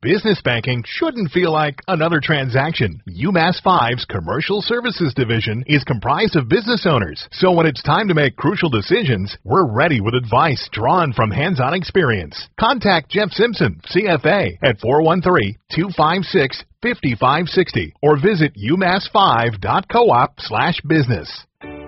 Business banking shouldn't feel like another transaction. UMass 5's Commercial Services Division is comprised of business owners. So when it's time to make crucial decisions, we're ready with advice drawn from hands-on experience. Contact Jeff Simpson, CFA, at 413-256-5560 or visit umass5.coop/business.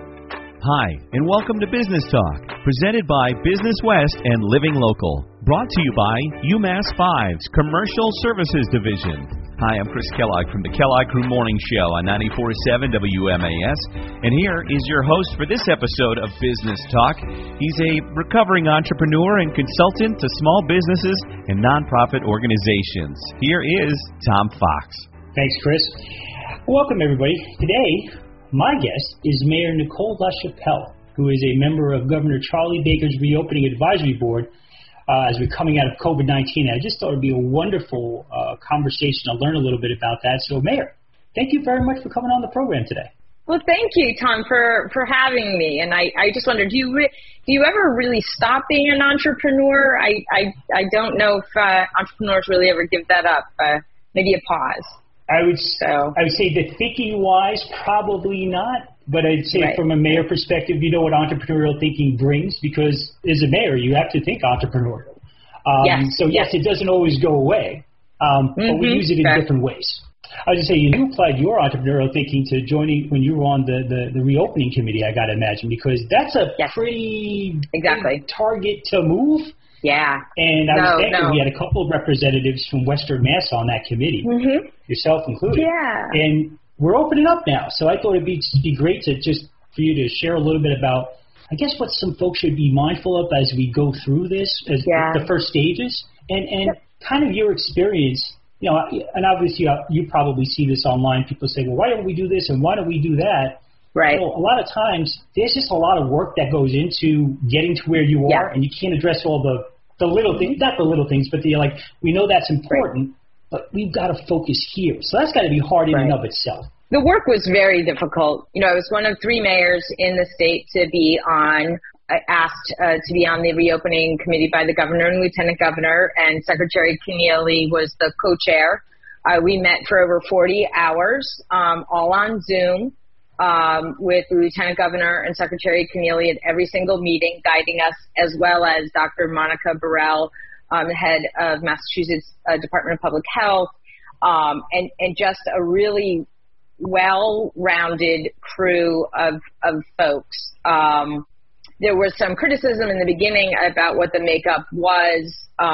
Hi, and welcome to Business Talk, presented by Business West and Living Local. Brought to you by UMass 5's Commercial Services Division. Hi, I'm Chris Kellogg from the Kellogg Crew Morning Show on 94.7 WMAS, and here is your host for this episode of Business Talk. He's a recovering entrepreneur and consultant to small businesses and nonprofit organizations. Here is Tom Fox. Thanks, Chris. Welcome, everybody. Today, my guest is Mayor Nicole LaChapelle, who is a member of Governor Charlie Baker's Reopening Advisory Board as we're coming out of COVID-19. I just thought it would be a wonderful conversation to learn a little bit about that. So, Mayor, thank you very much for coming on the program today. Well, thank you, Tom, for having me. And I just wondered, do you ever really stop being an entrepreneur? I don't know if entrepreneurs really ever give that up. Maybe a pause. I would say that thinking-wise, probably not. But I'd say From a mayor perspective, you know what entrepreneurial thinking brings, because as a mayor, you have to think entrepreneurial. Yes, it doesn't always go away, but we use it in different ways. I was going to say, you applied your entrepreneurial thinking to joining when you were on the reopening committee, I got to imagine, because that's a pretty big target to move. Yeah. And I was thinking we had a couple of representatives from Western Mass on that committee, yourself included. Yeah. And we're opening up now, so I thought it'd be great to for you to share a little bit about, I guess, what some folks should be mindful of as we go through this, as the first stages, and kind of your experience. You know, and obviously you probably see this online. People say, well, why don't we do this and why don't we do that? Right. Well, a lot of times there's just a lot of work that goes into getting to where you are, and you can't address all the little things, not the little things, but we know that's important, but we've got to focus here. So that's got to be hard in and of itself. The work was very difficult. You know, I was one of 3 mayors in the state to be asked to be on the reopening committee by the governor and lieutenant governor, and Secretary Keneally was the co-chair. We met for over 40 hours, all on Zoom, with the lieutenant governor and Secretary Keneally at every single meeting, guiding us, as well as Dr. Monica Burrell, the head of Massachusetts Department of Public Health, and just a really well-rounded crew of folks. There was some criticism in the beginning about what the makeup was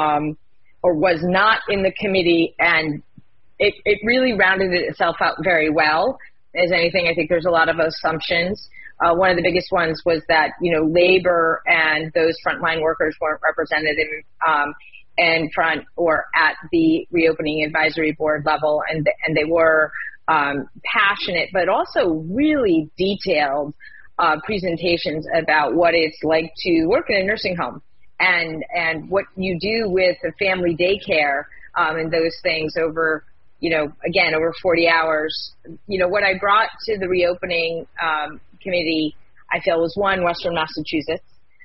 or was not in the committee, and it really rounded itself out very well. As anything, I think there's a lot of assumptions. One of the biggest ones was that, labor and those frontline workers weren't represented in front or at the reopening advisory board level, and they were passionate, but also really detailed presentations about what it's like to work in a nursing home and what you do with a family daycare and those things over, over 40 hours. What I brought to the reopening committee, I feel, was 1, Western Massachusetts,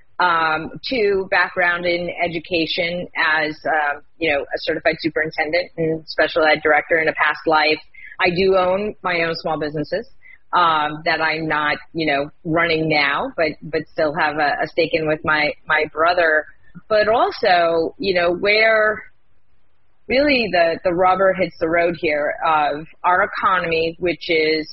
2, background in education as, a certified superintendent and special ed director in a past life. I do own my own small businesses that I'm not, running now, but still have a stake in with my brother. But also, where really the rubber hits the road here of our economy, which is,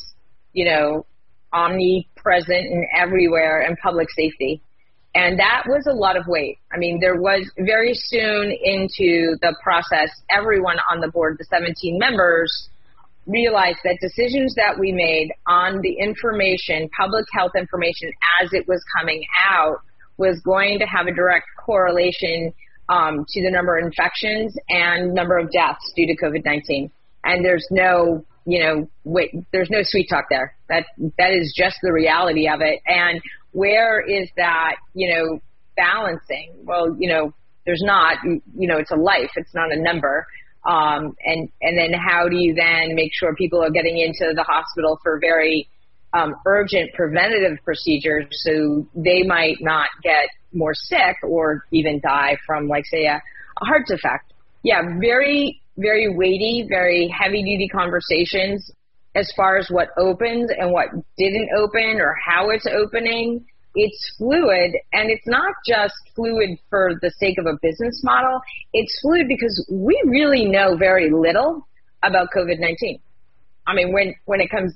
omnipresent and everywhere, and public safety. And that was a lot of weight. I mean, there was very soon into the process, everyone on the board, the 17 members, realized that decisions that we made on the information, public health information as it was coming out, was going to have a direct correlation to the number of infections and number of deaths due to COVID-19. And there's no, there's no sweet talk there. That is just the reality of it. And where is that, balancing? Well, there's not, it's a life, it's not a number. And then how do you then make sure people are getting into the hospital for very urgent preventative procedures so they might not get more sick or even die from, like, say, a heart defect? Yeah, very very weighty, very heavy-duty conversations as far as what opened and what didn't open or how it's opening. It's fluid, and it's not just fluid for the sake of a business model. It's fluid because we really know very little about COVID-19. I mean, when it comes,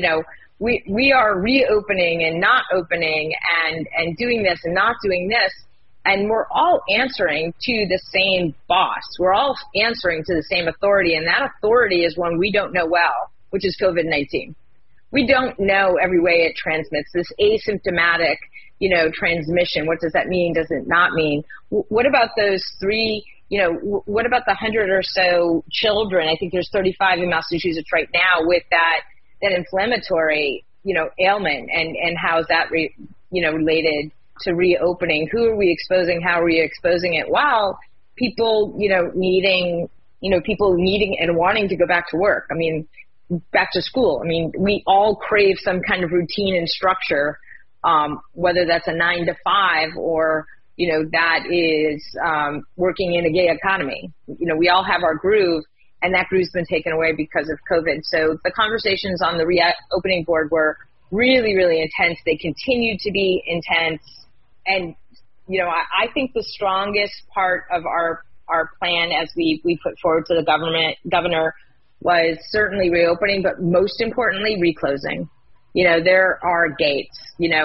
we are reopening and not opening and doing this and not doing this, and we're all answering to the same boss. We're all answering to the same authority, and that authority is one we don't know well, which is COVID-19. We don't know every way it transmits, this asymptomatic, transmission. What does that mean? Does it not mean? What about those three, what about the 100 or so children? I think there's 35 in Massachusetts right now with that inflammatory, ailment, and how is that, related to reopening? Who are we exposing? How are we exposing it? While people, needing and wanting to go back to work. I mean, back to school. I mean, we all crave some kind of routine and structure, whether that's a 9 to 5 or, that is working in a gig economy. We all have our groove, and that groove's been taken away because of COVID. So the conversations on the reopening board were really, really intense. They continue to be intense. And, I think the strongest part of our plan as we put forward to the governor was certainly reopening, but most importantly, reclosing. There are gates,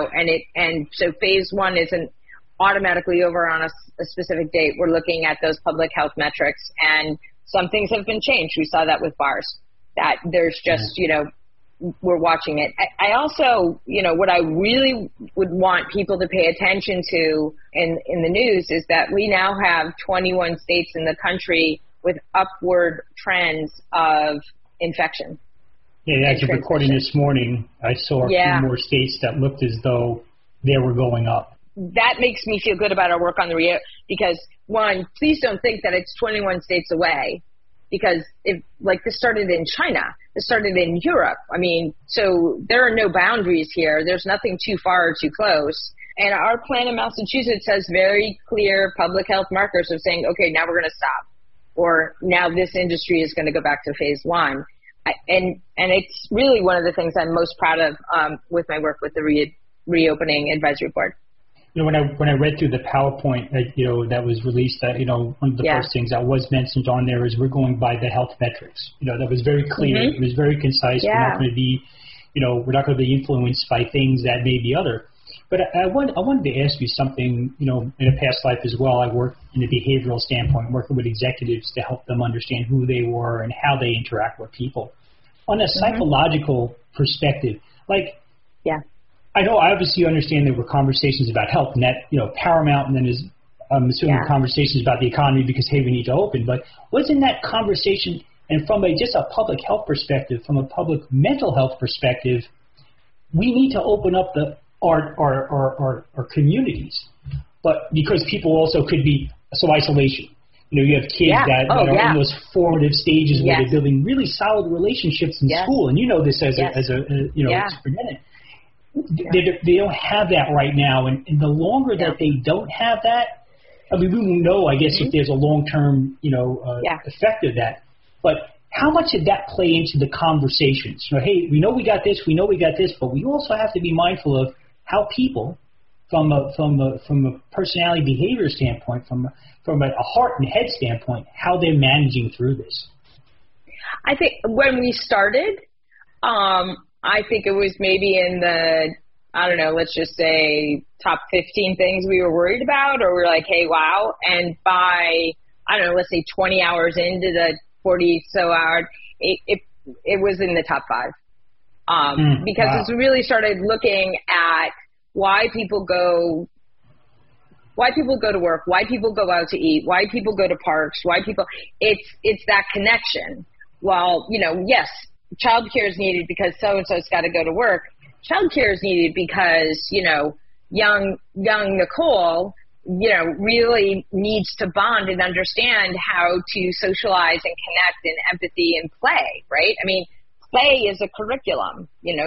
and so phase 1 isn't automatically over on a specific date. We're looking at those public health metrics, and some things have been changed. We saw that with bars, that there's just, we're watching it. I also, what I really would want people to pay attention to in the news is that we now have 21 states in the country with upward trends of infection. Yeah, as of recording this morning, I saw a few more states that looked as though they were going up. That makes me feel good about our work on the because, one, please don't think that it's 21 states away, because this started in China, this started in Europe. I mean, so there are no boundaries here. There's nothing too far or too close. And our plan in Massachusetts has very clear public health markers of saying, okay, now we're going to stop. Or now this industry is going to go back to phase 1. And it's really one of the things I'm most proud of with my work with the reopening advisory board. When I read through the PowerPoint that was released, one of the first things that was mentioned on there is we're going by the health metrics. That was very clear. Mm-hmm. It was very concise. Yeah. We're not going to be, we're not going to be influenced by things that may be other. But I wanted to ask you something, in a past life as well. I worked in a behavioral standpoint, working with executives to help them understand who they were and how they interact with people. On a psychological perspective, I know obviously you understand there were conversations about health, and that, paramount, and then there's, I'm assuming, conversations about the economy because, hey, we need to open. But wasn't that conversation, and from just a public health perspective, from a public mental health perspective, we need to open up our communities, but because people also could be isolation. You have kids that are in those formative stages where they're building really solid relationships in school, and this as a superintendent. They don't have that right now, and the longer that they don't have that, I mean, we won't know, I guess, if there's a long-term effect of that. But how much did that play into the conversations? Hey, we know we got this, but we also have to be mindful of how people, from a personality behavior standpoint, from a heart and head standpoint, how they're managing through this. I think when we started, I think it was maybe in the, let's just say top 15 things we were worried about, or we're like, hey, wow. And by, let's say 20 hours into the 40 so hours, it was in the top 5. Because as we really started looking at why people go to work, why people go out to eat, why people go to parks, it's that connection. While, yes, childcare is needed because so-and-so's got to go to work. Childcare is needed because, young Nicole, really needs to bond and understand how to socialize and connect and empathy and play, right? I mean, play is a curriculum,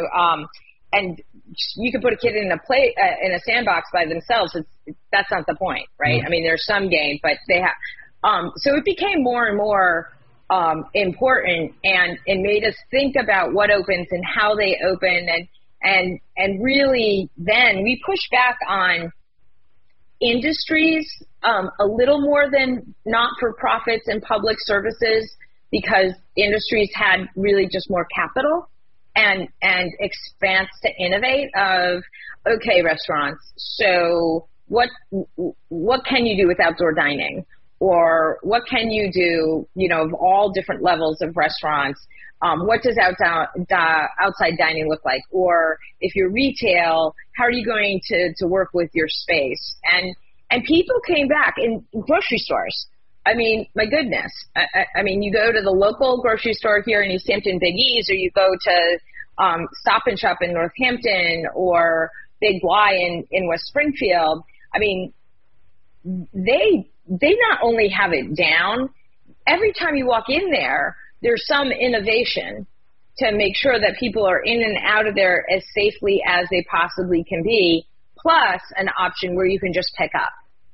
and you can put a kid in a sandbox by themselves. That's not the point, right? I mean, there's some game, but they have. So it became more and more important, and it made us think about what opens and how they open, and really then we pushed back on industries a little more than not-for-profits and public services, because industries had really just more capital and expanse to innovate of, okay, restaurants, so what can you do with outdoor dining? Or what can you do, of all different levels of restaurants? What does outside dining look like? Or if you're retail, how are you going to work with your space? And people came back in grocery stores. I mean, my goodness. I mean, you go to the local grocery store here in East Hampton, Big E's, or you go to Stop and Shop in Northampton or Big Y in West Springfield. I mean, they not only have it down, every time you walk in there, there's some innovation to make sure that people are in and out of there as safely as they possibly can be, plus an option where you can just pick up,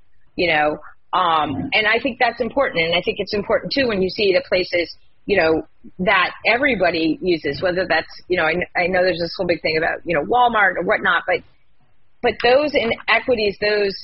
and I think that's important. And I think it's important too when you see it at places, that everybody uses, whether that's, I know there's this whole big thing about, Walmart or whatnot, but those inequities, those,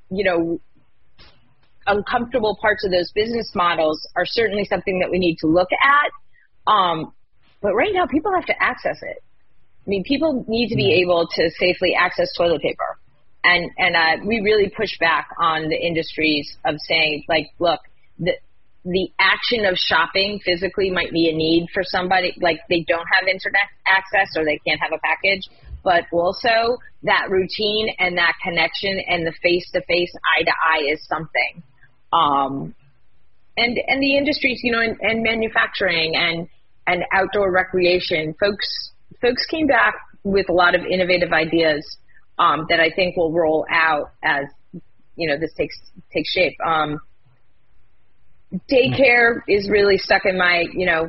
uncomfortable parts of those business models are certainly something that we need to look at. But right now, people have to access it. I mean, people need to be able to safely access toilet paper. And we really push back on the industries of saying, like, look, the action of shopping physically might be a need for somebody, like they don't have internet access or they can't have a package, but also that routine and that connection and the face-to-face, eye-to-eye is something. And the industries, and manufacturing and outdoor recreation, folks came back with a lot of innovative ideas that I think will roll out as, this takes shape. Daycare is really stuck in my,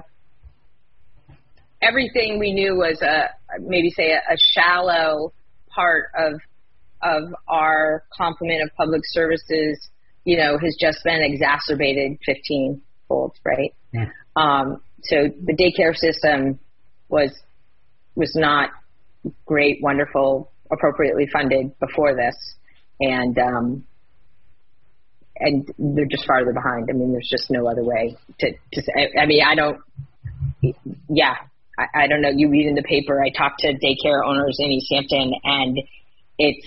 everything we knew was a shallow part of our complement of public services, has just been exacerbated 15-fold, right? Yeah. So the daycare system was not great, wonderful, appropriately funded before this, and they're just farther behind. I mean, there's just no other way to say. I mean, I don't know. You read in the paper, I talk to daycare owners in East Hampton, and it's,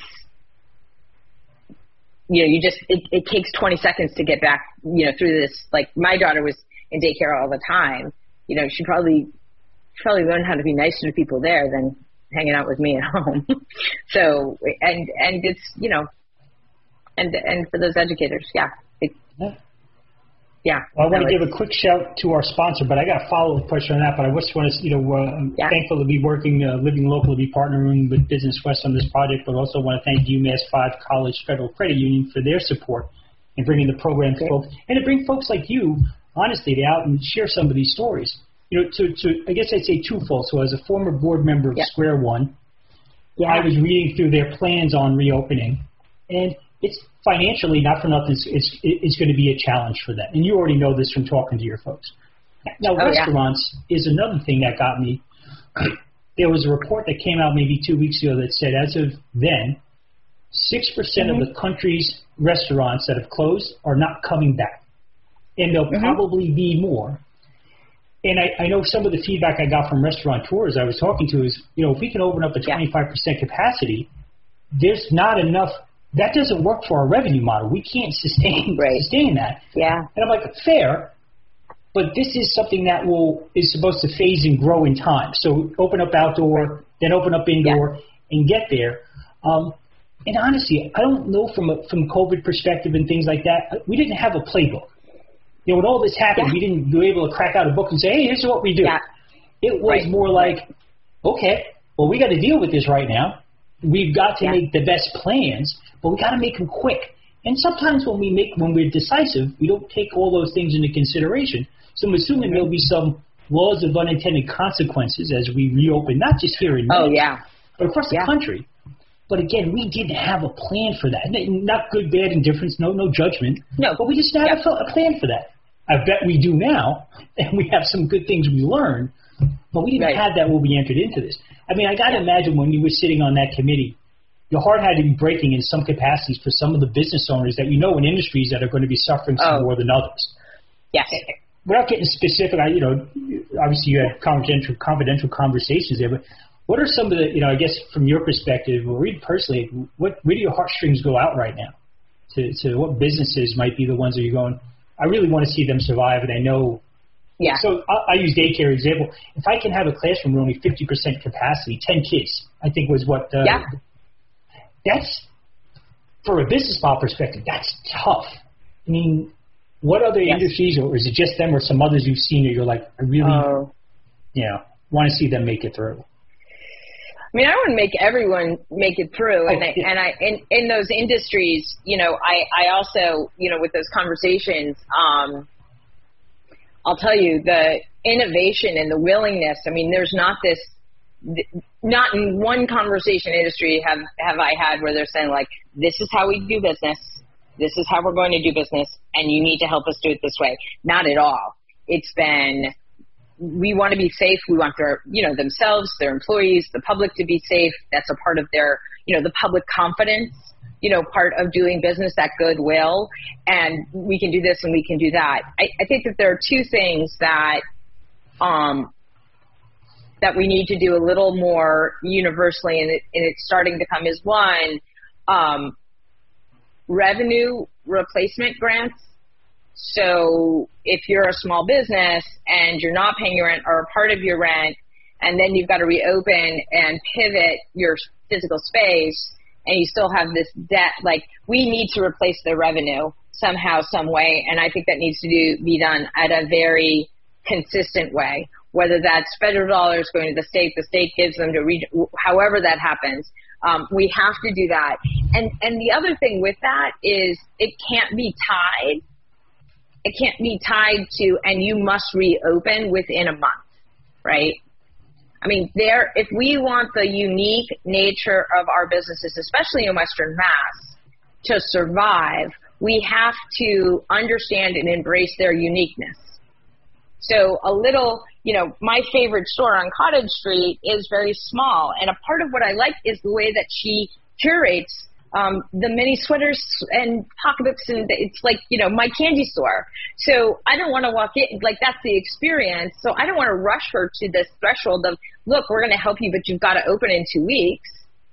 it takes 20 seconds to get back, through this. Like, my daughter was in daycare all the time. She probably learned how to be nicer to people there than hanging out with me at home. So, and it's, and for those educators, yeah. Yeah. Well, I want to give a quick shout to our sponsor, but I got a follow-up question on that. But I just want to, I'm thankful to be working, living local, to be partnering with Business West on this project, but also want to thank UMass 5 College Federal Credit Union for their support in bringing the program to folks, and to bring folks like you, honestly, to out and share some of these stories. I guess I'd say twofold. So as a former board member of Square One, I was reading through their plans on reopening, and it's financially, not for nothing, it's going to be a challenge for them. And you already know this from talking to your folks. Now, restaurants is another thing that got me. There was a report that came out maybe 2 weeks ago that said as of then, 6% of the country's restaurants that have closed are not coming back. And there'll probably be more. And I know some of the feedback I got from restaurateurs I was talking to is, if we can open up a 25% capacity, there's not enough. That doesn't work for our revenue model. We can't sustain that. Yeah. And I'm like, fair, but this is something that is supposed to phase and grow in time. So open up outdoor, then open up indoor, and get there. And honestly, I don't know from COVID perspective and things like that, we didn't have a playbook. When all this happened, we didn't be able to crack out a book and say, hey, here's what we do. Yeah. It was more like, okay, well, we got to deal with this right now. We've got to make the best plans, but we got to make them quick. And sometimes when we're decisive, we don't take all those things into consideration. So I'm assuming there'll be some laws of unintended consequences as we reopen, not just here in Maine, but across the country. But again, we didn't have a plan for that. Not good, bad, indifference, no judgment. No. But we just didn't have a plan for that. I bet we do now, and we have some good things we learned, but we didn't have that when we entered into this. I mean, I got to imagine when you were sitting on that committee, your heart had to be breaking in some capacities for some of the business owners that you know in industries that are going to be suffering some more than others. Yes. Without getting specific, obviously you had confidential conversations there, but what are some of the, I guess from your perspective, or read personally, where do your heartstrings go out right now? To what businesses might be the ones that you're going, I really want to see them survive, and I know. Yeah. So I use daycare example. If I can have a classroom with only 50% capacity, 10 kids, I think was what. That's, for a business model perspective, that's tough. I mean, what other industries, or is it just them, or some others you've seen that you're like, I really, want to see them make it through? I mean, I want to make everyone make it through, in those industries, I also, with those conversations, I'll tell you, the innovation and the willingness. I mean, there's not in one conversation industry have I had where they're saying like, this is how we do business, this is how we're going to do business, and you need to help us do it this way. Not at all. It's been, we want to be safe. We want their, themselves, their employees, the public to be safe. That's a part of their, the public confidence, part of doing business, that goodwill. And we can do this and we can do that. I think that there are two things that we need to do a little more universally, and it's starting to come, is one, revenue replacement grants. So if you're a small business and you're not paying your rent or a part of your rent, and then you've got to reopen and pivot your physical space, and you still have this debt, like, we need to replace the revenue somehow, some way. And I think that needs to be done at a very consistent way, whether that's federal dollars going to the state gives them to however that happens. We have to do that. And the other thing with that is it can't be tied. It can't be tied to, and you must reopen within a month, right? I mean, if we want the unique nature of our businesses, especially in Western Mass, to survive, we have to understand and embrace their uniqueness. So a little, my favorite store on Cottage Street is very small, and a part of what I like is the way that she curates the mini sweaters and pocketbooks, and it's like, my candy store. So I don't want to walk in, like, that's the experience. So I don't want to rush her to this threshold of, look, we're going to help you, but you've got to open in 2 weeks.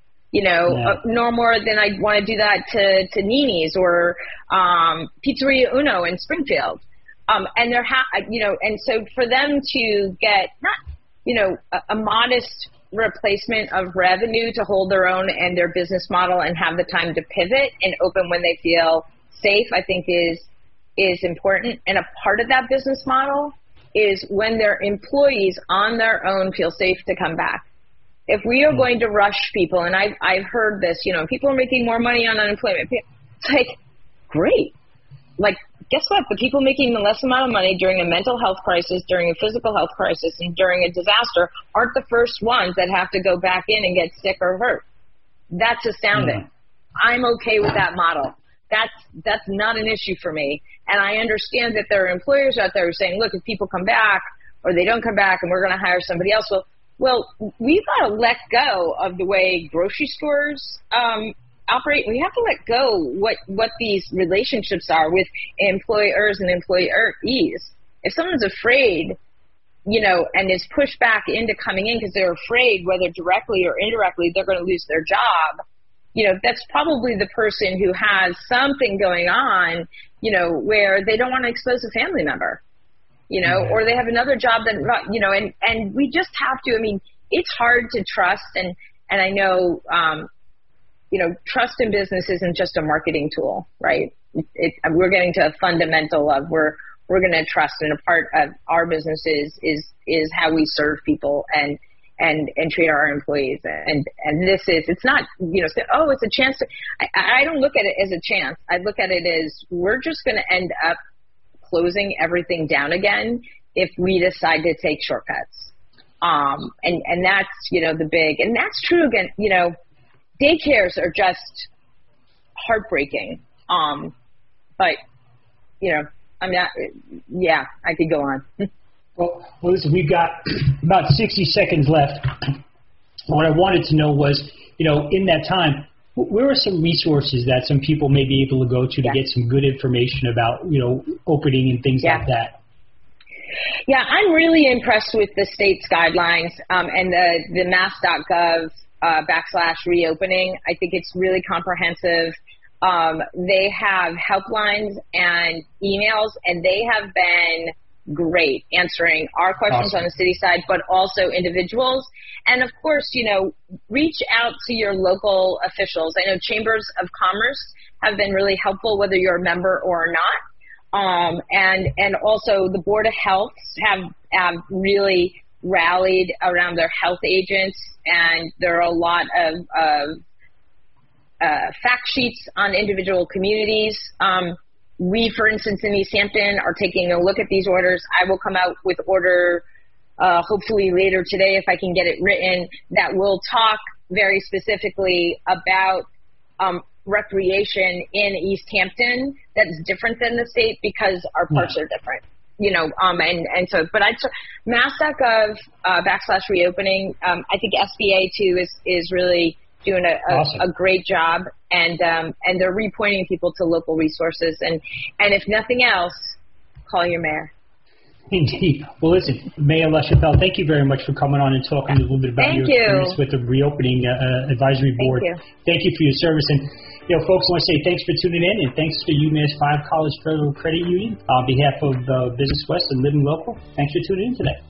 No more than I want to do that to Nini's or Pizzeria Uno in Springfield. And and so for them to get not, a modest replacement of revenue to hold their own and their business model and have the time to pivot and open when they feel safe, I think is important. And a part of that business model is when their employees on their own feel safe to come back. If we are going to rush people, and I've heard this, people are making more money on unemployment. It's like, great. Like, guess what? The people making the less amount of money during a mental health crisis, during a physical health crisis, and during a disaster aren't the first ones that have to go back in and get sick or hurt. That's astounding. I'm okay with that model. That's not an issue for me. And I understand that there are employers out there who are saying, look, if people come back or they don't come back and we're going to hire somebody else, well, we've got to let go of the way grocery stores operate. We have to let go what these relationships are with employers and employees. If someone's afraid, and is pushed back into coming in because they're afraid, whether directly or indirectly, they're going to lose their job, that's probably the person who has something going on, where they don't want to expose a family member, or they have another job that, and we just have to, it's hard to trust. And I know, trust in business isn't just a marketing tool, right? We're getting to a fundamental of we're going to trust, and a part of our business is how we serve people and treat our employees. And this is, it's not, it's a chance to, I don't look at it as a chance. I look at it as we're just going to end up closing everything down again if we decide to take shortcuts. And that's, the big, and that's true again, daycares are just heartbreaking. But, I could go on. Well, listen, we've got about 60 seconds left. What I wanted to know was, in that time, where are some resources that some people may be able to go to get some good information about, opening and things like that? Yeah, I'm really impressed with the state's guidelines and the mass.gov /reopening. I think it's really comprehensive. They have helplines and emails, and they have been great answering our questions on the city side, but also individuals. And of course, reach out to your local officials. I know chambers of commerce have been really helpful, whether you're a member or not. And also the Board of Health have really rallied around their health agents, and there are a lot of fact sheets on individual communities. We, for instance, in East Hampton are taking a look at these orders. I will come out with order hopefully later today, if I can get it written, that will talk very specifically about recreation in East Hampton that's different than the state because our parks are different. But mass.gov /reopening. I think SBA too is really doing a great job, and they're repointing people to local resources, and if nothing else, call your mayor. Indeed. Well, listen, Mayor LaChapelle, thank you very much for coming on and talking a little bit about your experience with the Reopening Advisory Board. Thank you for your service. And, folks, I want to say thanks for tuning in, and thanks to UMass 5 College Federal Credit Union on behalf of Business West and Living Local. Thanks for tuning in today.